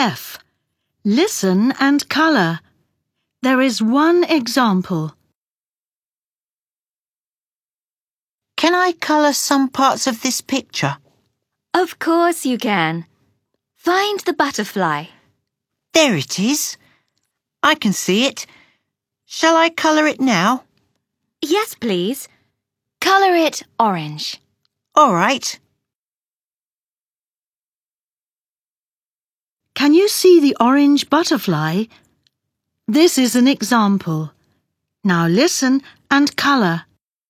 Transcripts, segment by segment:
F. Listen and colour. There is one example. Can I colour some parts of this picture? Of course you can. Find the butterfly. There it is. I can see it. Shall I colour it now? Yes, please. Colour it orange. All right. Can you see the orange butterfly? This is an example. Now listen and colour.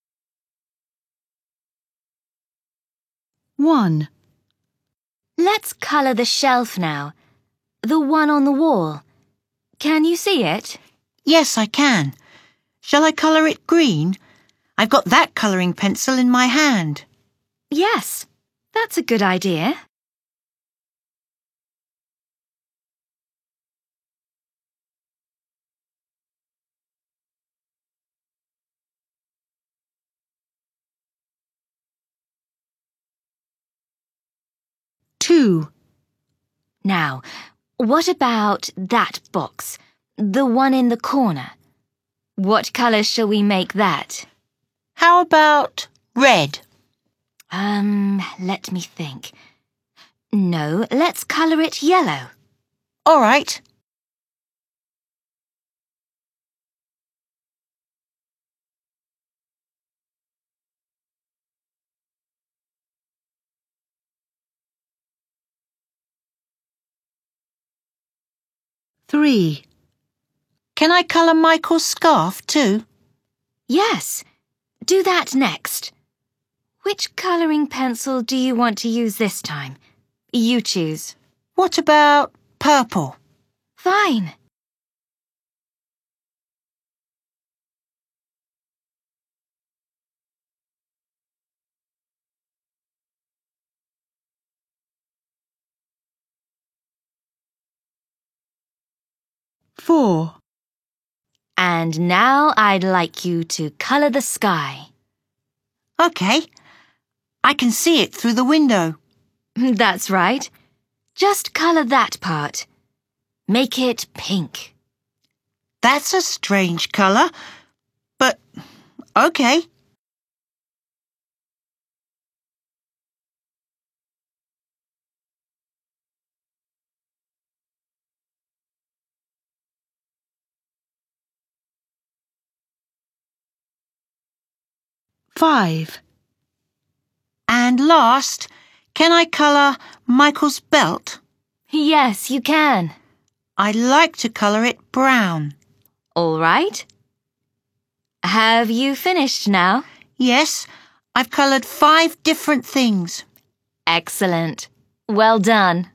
1. Let's colour the shelf now. The one on the wall. Can you see it? Yes, I can. Shall I colour it green? I've got that colouring pencil in my hand. Yes, that's a good idea. Two. Now, what about that box? The one in the corner. What colour shall we make that? How about red? Let me think. No, let's colour it yellow. All right. Three. Can I colour Michael's scarf too? Yes, do that next. Which colouring pencil do you want to use this time? You choose. What about purple? Fine. Four. And now I'd like you to colour the sky. OK. I can see it through the window. That's right. Just colour that part. Make it pink. That's a strange colour, but OK. Five. And last, can I colour Michael's belt? Yes, you can. I'd like to colour it brown. All right. Have you finished now? Yes, I've coloured 5 different things. Excellent. Well done.